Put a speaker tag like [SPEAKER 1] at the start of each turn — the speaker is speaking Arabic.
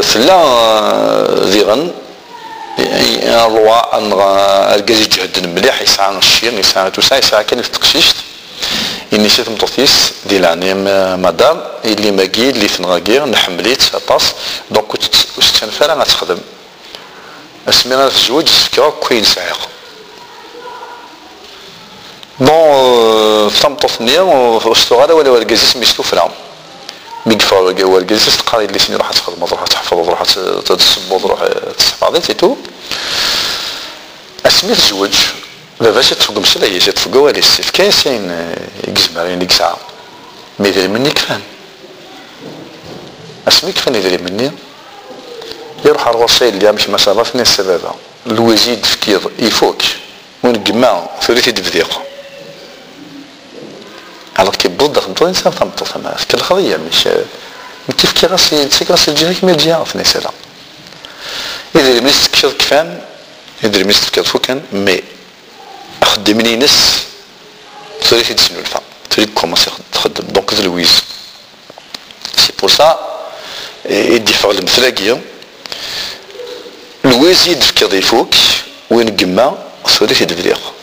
[SPEAKER 1] فلا ذيغن الروا ان الكاز يجهد مليح يسعى الشيء يسعى توسع يسعى كان في التقشيش اني شفت مطوطيس ديال مدام اللي ماكي اللي تنغاكي نحمليت اطاس دونك كنت استنفر انا تخدم اسمي في الزواج فكره كوين سعيق بون تمطفني في استغاله ولا الكاز سميتو فرا ميكفا هو الكاز تقرا اللي سني راح تخدم تروح تحفظ تروح تتصبط تروح تحفظ تيتو اسمي الزواج باش تفوق مسلا هي تفوق والي السيف كاين سين يكزمرين ديك الساعه ما يدري مني كفان اسمي كفان يدري مني يروح الوصيل اللي مش مساله فين السبب الوزيد فكير يفوك وين كما ثلاثي دبديق على كي بوض خدمتو انسان فهمتو فما فكر القضيه مش تفكير راسي تفكر راسي الجهه كما الجهه في نساله يدري مني تفكير كفان يدري مني تفكير فوكان مي خدمني نس ثلاثي تسنو الفا ثلاثي كومونسي تخدم دونك لويز سي بور سا يدي فوق المثلاقيه الوزيد فكير يفوك وين كما ثلاثي دبديق